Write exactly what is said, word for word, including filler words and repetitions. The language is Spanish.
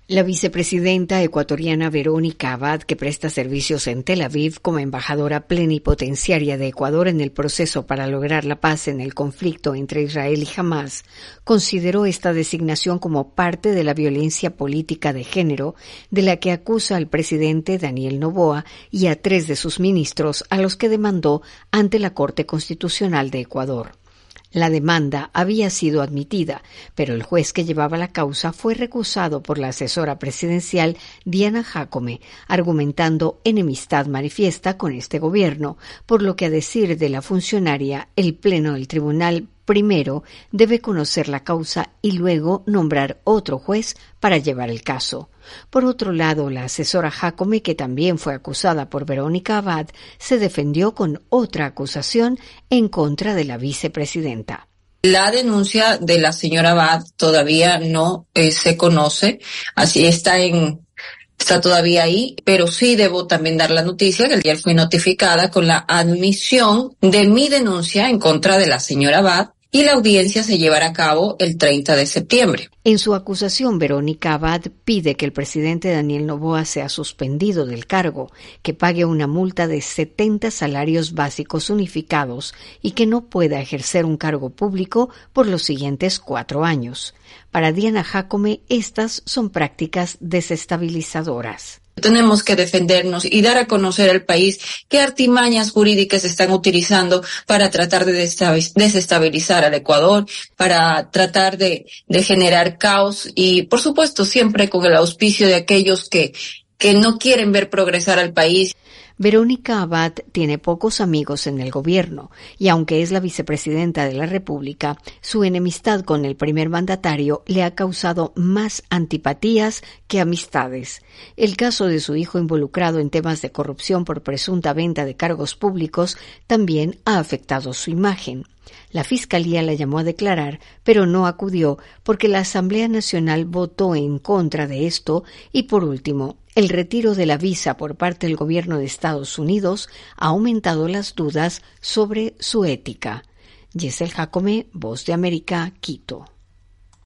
La vicepresidenta ecuatoriana Verónica Abad, que presta servicios en Tel Aviv como embajadora plenipotenciaria de Ecuador en el proceso para lograr la paz en el conflicto entre Israel y Hamás, consideró esta designación como parte de la violencia política de género de la que acusa al presidente Daniel Noboa y a tres de sus ministros, a los que demandó ante la Corte Constitucional de Ecuador. La demanda había sido admitida, pero el juez que llevaba la causa fue recusado por la asesora presidencial Diana Jacome, argumentando enemistad manifiesta con este gobierno, por lo que, a decir de la funcionaria, el Pleno del Tribunal primero debe conocer la causa y luego nombrar otro juez para llevar el caso. Por otro lado, la asesora Jacome, que también fue acusada por Verónica Abad, se defendió con otra acusación en contra de la vicepresidenta. La denuncia de la señora Abad todavía no eh, se conoce, así está en... Está todavía ahí, pero sí debo también dar la noticia que ayer fui notificada con la admisión de mi denuncia en contra de la señora Abad y la audiencia se llevará a cabo el treinta de septiembre. En su acusación, Verónica Abad pide que el presidente Daniel Noboa sea suspendido del cargo, que pague una multa de setenta salarios básicos unificados y que no pueda ejercer un cargo público por los siguientes cuatro años. Para Diana Jacome, estas son prácticas desestabilizadoras. Tenemos que defendernos y dar a conocer al país qué artimañas jurídicas se están utilizando para tratar de desestabilizar al Ecuador, para tratar de, de generar caos y, por supuesto, siempre con el auspicio de aquellos que, que no quieren ver progresar al país. Verónica Abad tiene pocos amigos en el gobierno y, aunque es la vicepresidenta de la República, su enemistad con el primer mandatario le ha causado más antipatías que amistades. El caso de su hijo involucrado en temas de corrupción por presunta venta de cargos públicos también ha afectado su imagen. La Fiscalía la llamó a declarar, pero no acudió porque la Asamblea Nacional votó en contra de esto y, por último, el retiro de la visa por parte del gobierno de Estados Unidos ha aumentado las dudas sobre su ética. Yesel Jacome, Voz de América, Quito.